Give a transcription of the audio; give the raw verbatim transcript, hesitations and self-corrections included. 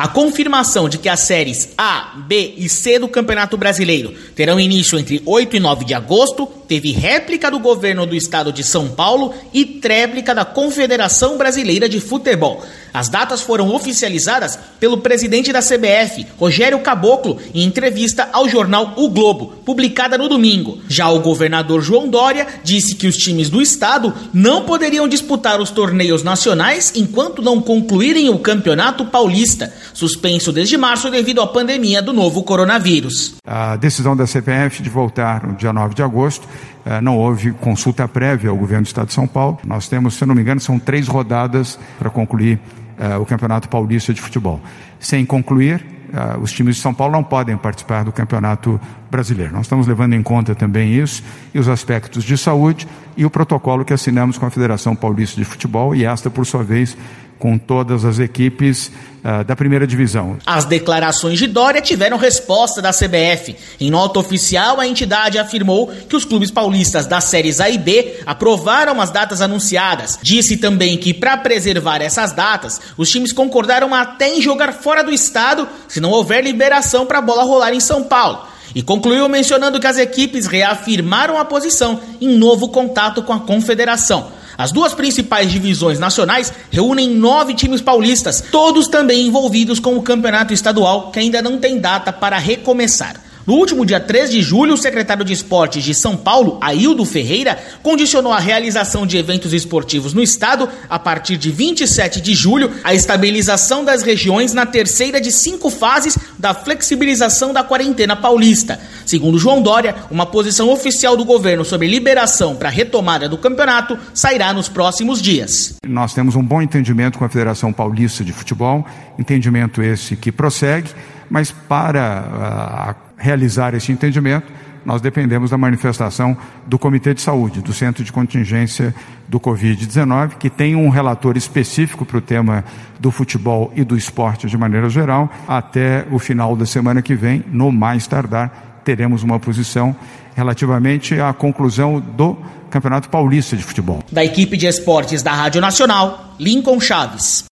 A confirmação de que as séries A, B e C do Campeonato Brasileiro terão início entre oito e nove de agosto, teve réplica do governo do estado de São Paulo e tréplica da Confederação Brasileira de Futebol. As datas foram oficializadas pelo presidente da C B F, Rogério Caboclo, em entrevista ao jornal O Globo, publicada no domingo. Já o governador João Dória disse que os times do estado não poderiam disputar os torneios nacionais enquanto não concluírem o Campeonato Paulista, suspenso desde março devido à pandemia do novo coronavírus. A decisão da C B F de voltar no dia nove de agosto, não houve consulta prévia ao governo do estado de São Paulo. Nós temos, se não me engano, são três rodadas para concluir Uh, o Campeonato Paulista de Futebol. Sem concluir, uh, os times de São Paulo não podem participar do Campeonato Brasileiro. Nós estamos levando em conta também isso e os aspectos de saúde e o protocolo que assinamos com a Federação Paulista de Futebol e esta, por sua vez, com todas as equipes uh, da primeira divisão. As declarações de Dória tiveram resposta da C B F. Em nota oficial, a entidade afirmou que os clubes paulistas das séries A e B aprovaram as datas anunciadas. Disse também que, para preservar essas datas, os times concordaram até em jogar fora do estado se não houver liberação para a bola rolar em São Paulo. E concluiu mencionando que as equipes reafirmaram a posição em novo contato com a Confederação. As duas principais divisões nacionais reúnem nove times paulistas, todos também envolvidos com o campeonato estadual, que ainda não tem data para recomeçar. No último dia três de julho, o secretário de Esportes de São Paulo, Aildo Ferreira, condicionou a realização de eventos esportivos no estado a partir de vinte e sete de julho, a estabilização das regiões na terceira de cinco fases da flexibilização da quarentena paulista. Segundo João Dória, uma posição oficial do governo sobre liberação para a retomada do campeonato sairá nos próximos dias. Nós temos um bom entendimento com a Federação Paulista de Futebol, entendimento esse que prossegue, mas para uh, realizar esse entendimento, nós dependemos da manifestação do Comitê de Saúde, do Centro de Contingência do covid dezenove, que tem um relator específico para o tema do futebol e do esporte de maneira geral. Até o final da semana que vem, no mais tardar, teremos uma posição relativamente à conclusão do Campeonato Paulista de Futebol. Da equipe de esportes da Rádio Nacional, Lincoln Chaves.